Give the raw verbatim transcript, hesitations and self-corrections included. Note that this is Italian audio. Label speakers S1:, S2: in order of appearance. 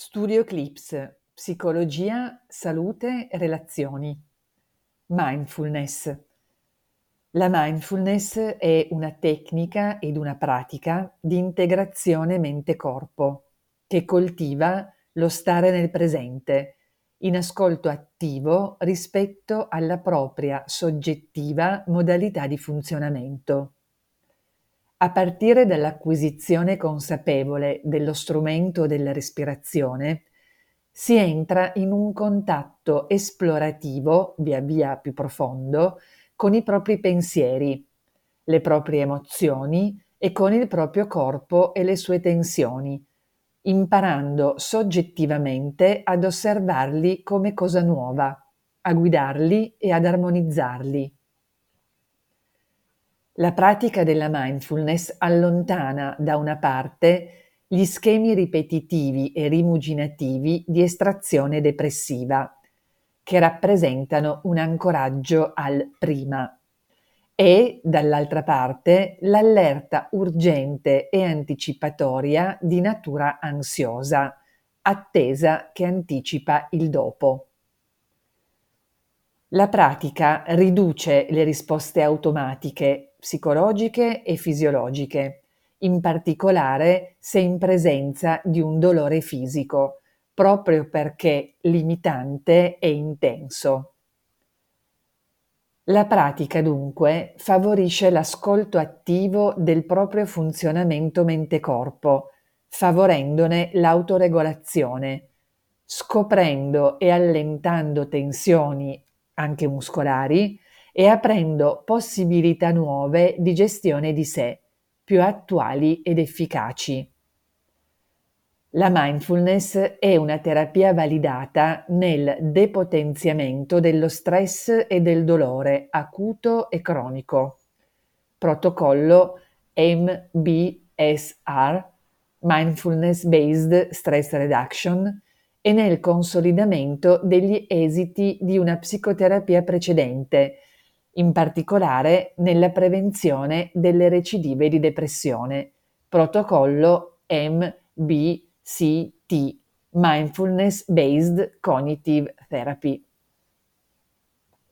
S1: Studio Eclipse, psicologia, salute, relazioni. Mindfulness. La mindfulness è una tecnica ed una pratica di integrazione mente-corpo che coltiva lo stare nel presente, in ascolto attivo rispetto alla propria soggettiva modalità di funzionamento. A partire dall'acquisizione consapevole dello strumento della respirazione, si entra in un contatto esplorativo, via via più profondo, con i propri pensieri, le proprie emozioni e con il proprio corpo e le sue tensioni, imparando soggettivamente ad osservarli come cosa nuova, a guidarli e ad armonizzarli. La pratica della mindfulness allontana da una parte gli schemi ripetitivi e rimuginativi di estrazione depressiva, che rappresentano un ancoraggio al prima, e, dall'altra parte, l'allerta urgente e anticipatoria di natura ansiosa, attesa che anticipa il dopo. La pratica riduce le risposte automatiche, psicologiche e fisiologiche, in particolare se in presenza di un dolore fisico, proprio perché limitante e intenso. La pratica dunque favorisce l'ascolto attivo del proprio funzionamento mente-corpo, favorendone l'autoregolazione, scoprendo e allentando tensioni anche muscolari e aprendo possibilità nuove di gestione di sé, più attuali ed efficaci. La mindfulness è una terapia validata nel depotenziamento dello stress e del dolore acuto e cronico. Protocollo M B S R, Mindfulness Based Stress Reduction, e nel consolidamento degli esiti di una psicoterapia precedente, in particolare nella prevenzione delle recidive di depressione. Protocollo M B C T, Mindfulness Based Cognitive Therapy.